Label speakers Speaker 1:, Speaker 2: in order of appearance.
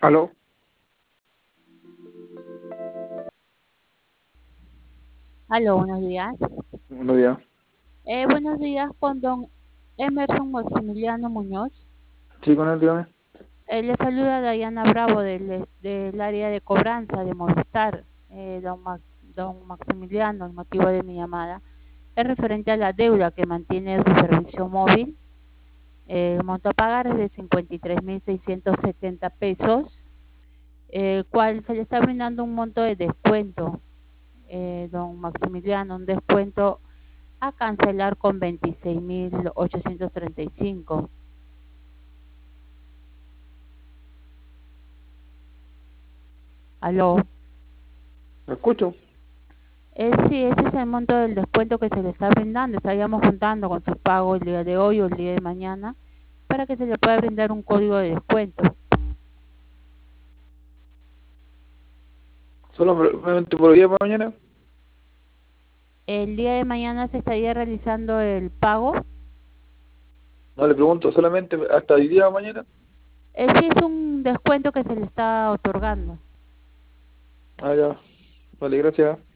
Speaker 1: Aló,
Speaker 2: Aló, buenos días.
Speaker 1: buenos días.
Speaker 2: Buenos días con don Emerson Maximiliano Muñoz.
Speaker 1: Sí, con él, dígame.
Speaker 2: Le saluda Dayana Bravo del área de cobranza de Movistar. Don Maximiliano, el motivo de mi llamada es referente a la deuda que mantiene su servicio móvil. El monto a pagar es de 53.670 pesos, el cual se le está brindando un monto de descuento, don Maximiliano, un descuento a cancelar con 26.835. Aló.
Speaker 1: ¿Me escucho?
Speaker 2: Sí, ese es el monto del descuento que se le está brindando. Estaríamos juntando con su pago el día de hoy o el día de mañana para que se le pueda brindar un código de descuento.
Speaker 1: Solamente por hoy día para mañana.
Speaker 2: El día de mañana se estaría realizando el pago.
Speaker 1: No le pregunto, solamente hasta hoy día para mañana.
Speaker 2: Sí, es un descuento que se le está otorgando.
Speaker 1: Ah, ya. Vale, gracias.